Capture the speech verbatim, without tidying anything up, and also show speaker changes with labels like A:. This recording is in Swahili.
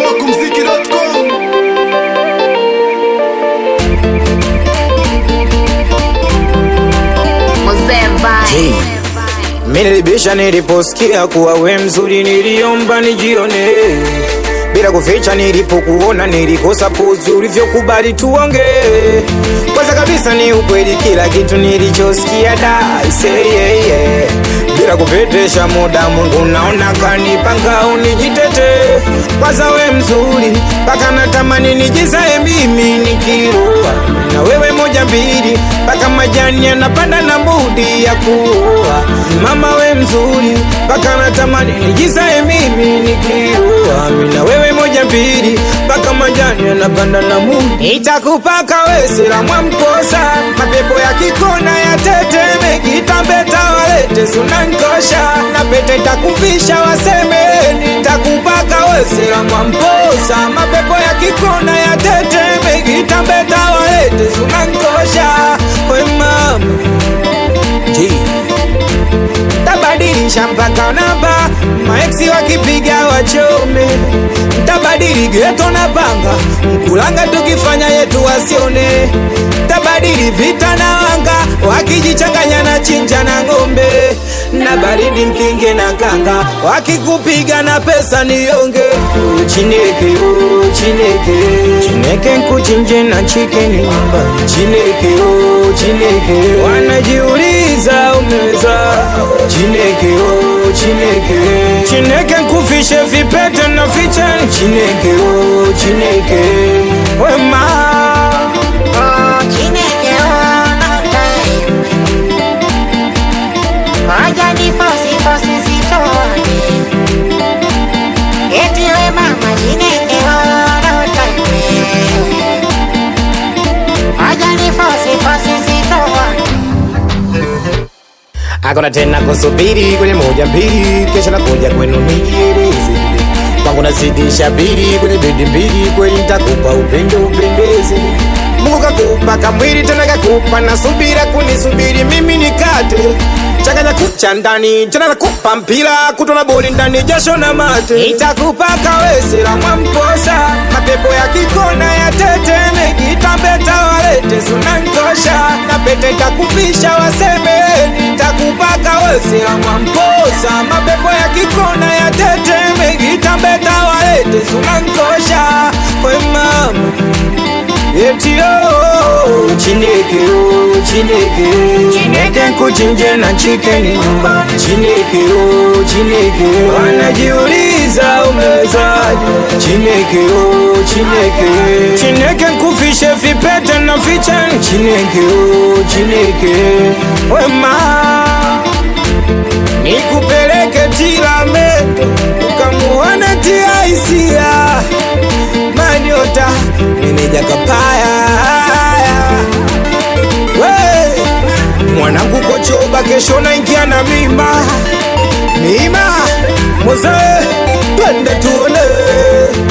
A: Smokumziki dot com.
B: Hey. Nilibisha niliposikia kuwa we mzuri, niliomba nijione bila kuficha. Nilipokuona nilikosa pozi, ulivyokubali tuonge. Kwanza kabisa ni ukweli, kila kitu nilichosikia da say yeah, yeah. Bila kupetesha muda, Mungu naona kanipanga unijitete. Kwanza we mzuri, paka natamani nijizae mimi nikiroa na wewe moja mbili, paka majani yanapanda na budi ya kuoa. Mama we mzuri, paka natamani nijizae mimi nikiroa na wewe moja mbili, paka majani yanapanda na budi. Itakupaka we sila mwamkosa, mapepo ya kikona ya teteme, kitambeta walete sunankosha, na pete takuvisha waseme. Nitakupaka we sila mwamkosa, mapepo ya kikona ya teteme, kitambeta walete sunankosha. We mama G tabadilisha mpaka namba, maeksi wakipiga wachome. Tabadili geto na panga, mkulanga tukifanya yetu wasione. Tabadili vita na wanga, wakijichanganya na chinja na ngombe. Na baridi mkinge na kanga, wakikupiga na pesa nionge. Chineke, oh, chineke Chineke nkuchinje na chicken nyumba. Chineke, oh, chineke wanajiuliza umeza. Chineke, oh, chineke Chineke nkufishe vipete na fichani. Chineke, oh, chineke wema.
C: Oh, chineke, oh, no time. Waja ni fosi, fosi sitoni. Eti we mama, chineke, oh, no time. Waja ni fosi, fosi sitoni.
B: Hakuna tena kusubiri kwenye moja mbili, kesho nakuja kwenu nijieleze. Kwangu nazidisha bili kwenye bedi mbili, kweli nitakupa upendo upendeze. Mungu kakupa kamwili tena kakupa na subira kunisubiri mimi nikate. Changanya kucha ndani tena nakupa mpila, kutona boli ndani jasho na mate. Itakupaka wese la mwamposa, mapepo ya kikona ya teteme, kitambeta walete sunankosha, na pete takuvisha waseme. Itakupaka wese la mwamposa, mapepo ya kikona ya teteme, kitambeta walete sunankosha. We mama eti oh, chineke, oh, chineke Chineke nkuchinje na chicken nyumba. Chineke, oh, chineke wanajiuliza umezaje. Chineke, oh, chineke Chineke nkufishe vipete na fichani. Chineke, oh, chineke wema. Nikupeleke Tilamende ukamuone tia hisia Manyota meneja kapaya. We mwanangu kochoba, kesho naingia na mima. Mima moze twende tuone.